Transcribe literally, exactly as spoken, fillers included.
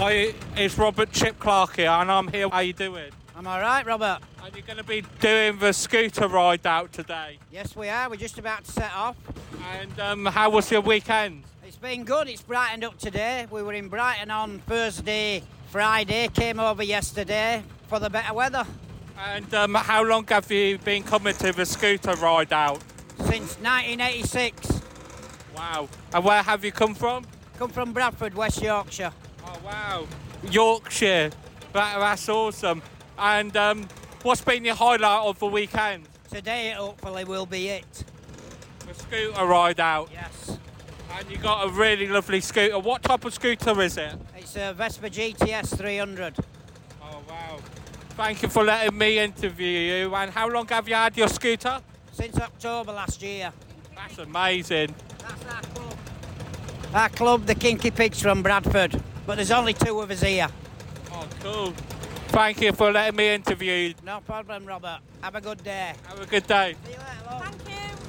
Hi, it's Robert Chip Clark here, and I'm here. How you doing? I'm all right, Robert. And you're going to be doing the scooter ride out today. Yes, we are. We're just about to set off. And um, how was your weekend? It's been good. It's brightened up today. We were in Brighton on Thursday, Friday. Came over yesterday for the better weather. And um, how long have you been coming to the scooter ride out? Since nineteen eighty-six. Wow. And where have you come from? Come from Bradford, West Yorkshire. Oh, wow. Yorkshire. That, that's awesome. And um, what's been your highlight of the weekend? Today, hopefully, will be it. The scooter ride out. Yes. And you got a really lovely scooter. What type of scooter is it? It's a Vespa G T S three hundred. Oh, wow. Thank you for letting me interview you. And how long have you had your scooter? Since October last year. That's amazing. That's our club. Our club, the Kinky Pigs from Bradford. But there's only two of us here. Oh, cool. Thank you for letting me interview you. No problem, Robert. Have a good day. Have a good day. See you later, love. Thank you.